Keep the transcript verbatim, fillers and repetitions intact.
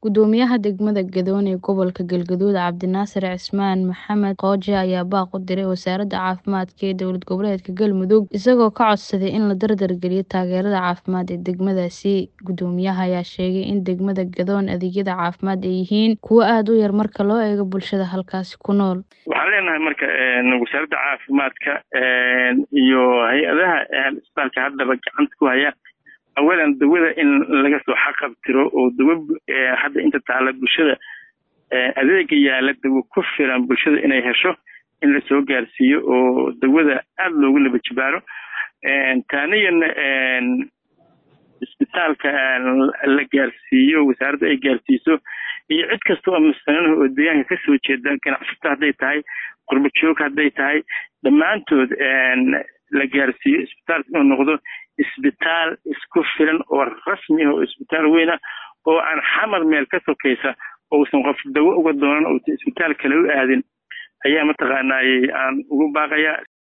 Gudoomiyaha degmada Gadoon ee gobolka Galgaduud Cabdinaasir Cismaan Maxamed Qooje ayaa baaq u diray Wasaaradda Caafimaadka ee Dowlad Goboleedka Galmudug isagoo ka codsaday in la dardar geliyo taageerada caafimaad ee degmadaasi. Gudoomiyaha ayaa sheegay in degmada Gadoon adeegyada caafimaad ay yihiin kuwo aad u yar marka loo eego bulshada halkaasi ku nool. Waxaan leenahay marka wasaaradda caafimaadka iyo hay'adaha isbitaalka haddaba gacanta ku haya awalan dawada in laga soo xaqabtiro oo dawo hadda inta taala bulshada adeega yaala dawo ku filan bulshada inay hesho in la soo gaarsiiyo oo dawada aad loogu laba jibaaro taaniyan isbitaalka la gaarsiiyo wasaaradda ay gaarsiiso iyo cid kasta oo mas'uul oo deegaanka ka soo jeeda ganacsatada haday tahay qurbo joog haday tahay dhammaantood la gaarsiiyo isbitaalka inuu noqdo isbitaal isku filan oo rasmi ah oo isbitaal weyn ah oo aan xamar meel ka sokaysa oo san qof dawo uga doonan oo isbitaal kale u aadin ayaa mataqaanaa aan ugu baaqaya.